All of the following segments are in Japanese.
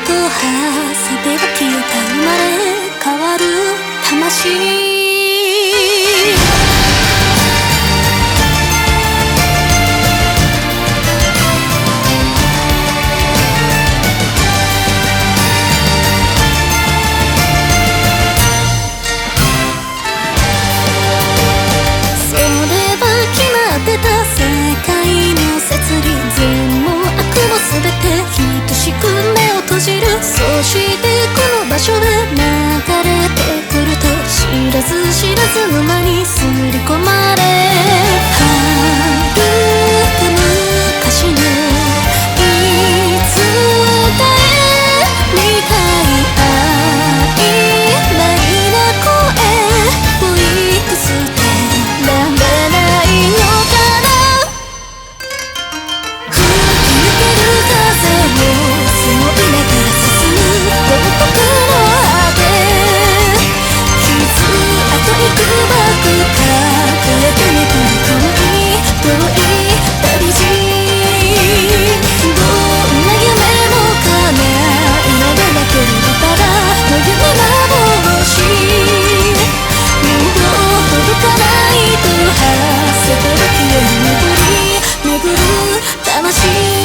せては消えた生まれ変わる魂。そしてこの場所で流れてくると知らず知らず沼にすり込まれ遥か昔のいつだへみたい曖昧な声をいくつでられないのかな。吹き抜ける風を背負いながら僕の果て傷跡いくばく抱えてめくる遠い旅路。どんな夢も叶えられなければただの夢幻。もう届かないと馳せてる気を巡る魂。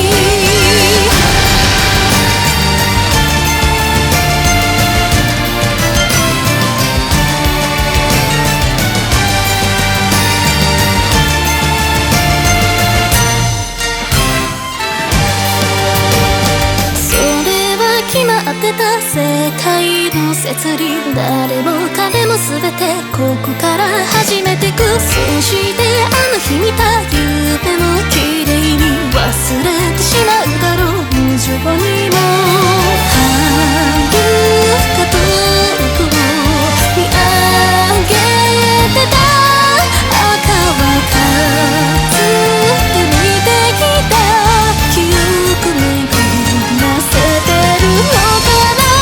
世界の摂理誰も彼も全てここから始めてく。そしてあの日見た夢も綺麗に忘れてしまうだろう。無情にも遥か遠くを見上げてた赤は数で見てきた記憶巡らせてるのかな。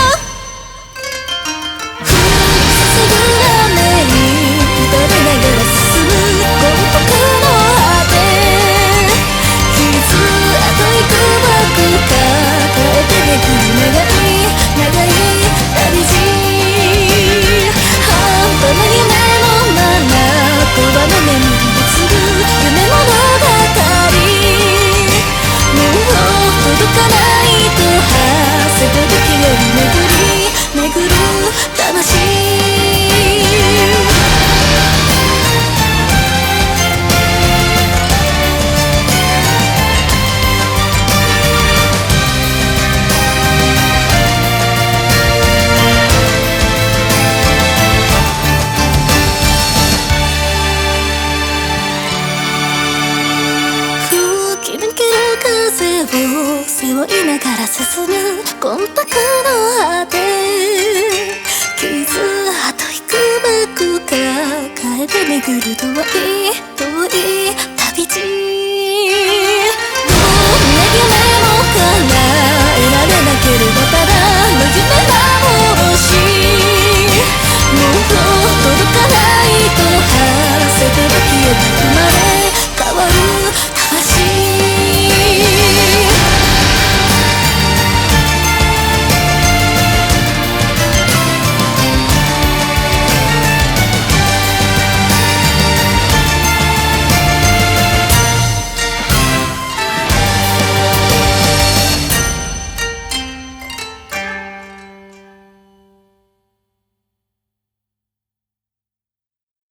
背負いながら進む魂胆の果て傷跡いくばく抱えて巡る遠い遠い旅路。